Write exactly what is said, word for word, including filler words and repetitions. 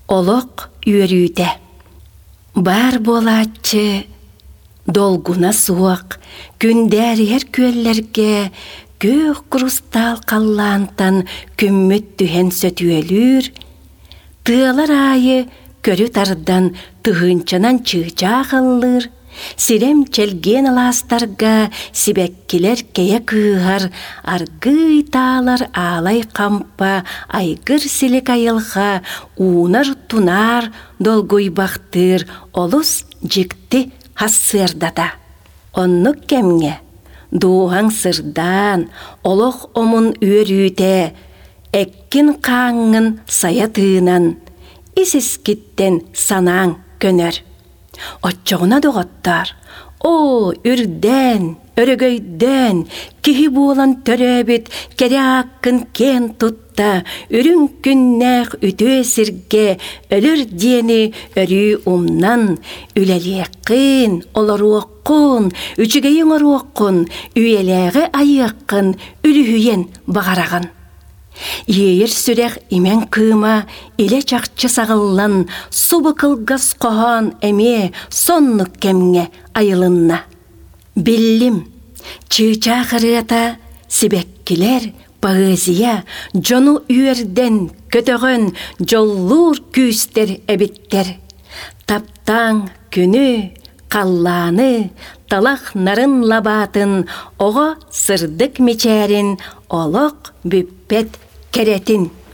олық үйерүйді. Бар болатчы, долгуна суақ, күндер ер көллерге, көк крустал қаллантан күмміт түхен сөтүелүр, тыалар айы көрі тардан тұғынчанан чыжа қылыр, сирем челген аластарға сибеккелер кея кыығар, аргый таалар алай қампа, айгыр силек айылға, унар тунар долгой бақтыр, олус жікті хассырдата. Онны кемге, дуған сырдан, олық омын үйерүйте, әккін қаңын саятыынан, исіскіттен санаң көнөр. Отчоғына доғаттар, о, үрден, өрігөйден, кихи болан төрөбіт, кәрі аққын кен тұтта, үрін күннәқ үтө сірге, өлір дені өрі умнан, үләлеқін, олар оққын, үчігейін ор оққын, үйеләғі айыққын, үліхүйен бағарағын. Ейір сүрек имен кыма, иле чақчы сағылан, субы қылғыз қоған әме соннық кемге айылынна. Білім, чыча қырыта, сибеккілер, бағызия, жону үйерден көтіғін жоллур күйістер әбіттер. Таптан күні, қалланы, талақ нарын лабатын, оға сырдық мечәрін, олық бүппет керетин.